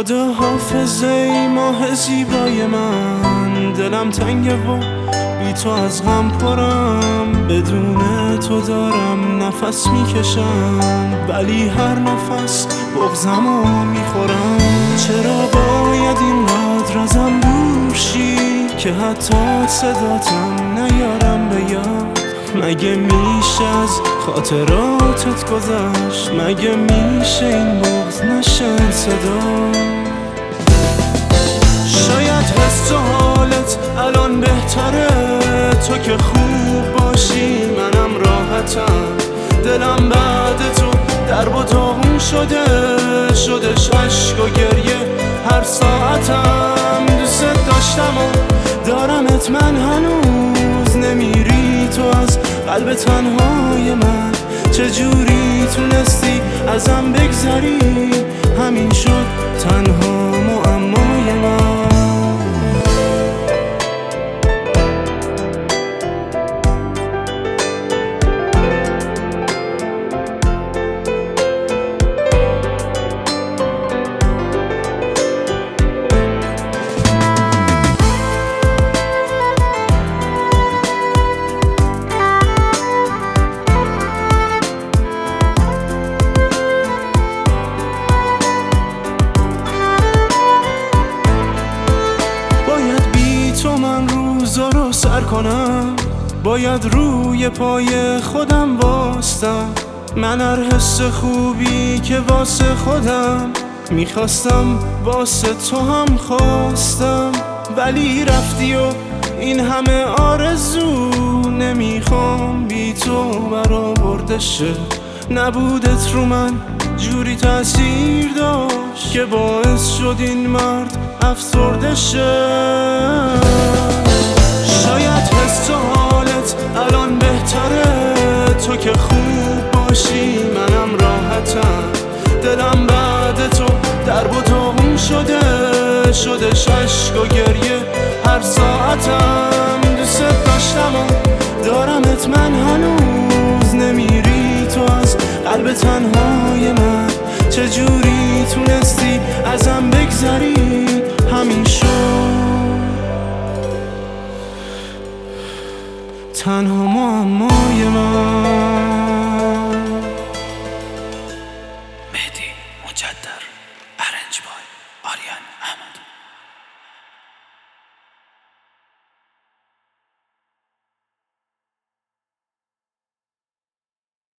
خدا حافظ ای ماه زیبای من، دلم تنگه و بی تو از غم پرم، بدون تو دارم نفس میکشم ولی هر نفس بغضمو میخورم. چرا باید اینقدر ازم دور شی که حتی صداتم نیارم به یاد؟ مگه میشه از خاطراتت گذشت؟ مگه میشه این بغض نشه صدا؟ شاید حس و حالت الان بهتره، تو که خوب باشی منم راحتم. دلم بعد تو درب و داغون شدش عشق و گریه هر ساعتم. دوست داشتم و دارمت من هنوز، نمیری تو از قلب تنهای من. چجوری تونستی ازم بگذری؟ همین شد تنها معمای من. رو سر کنم، باید روی پای خودم باستم. من هر حس خوبی که واسه خودم میخواستم واسه تو هم خواستم، ولی رفتی و این همه آرزو نمیخوام بی تو برآورده شه. نبودت رو من جوری تأثیر داشت که باعث شد این مرد افسرده شه. شاید حس و حالت الان بهتره، تو که خوب باشی منم راحتم. دلم بعد تو درب و داغون شدش عشق و گریه هر ساعتم. دوست داشتم و دارمت من هنوز، نمیری تو از قلب تنهای من. چجوری تونستی ازم بگذری؟ همین شد تنها معمای من.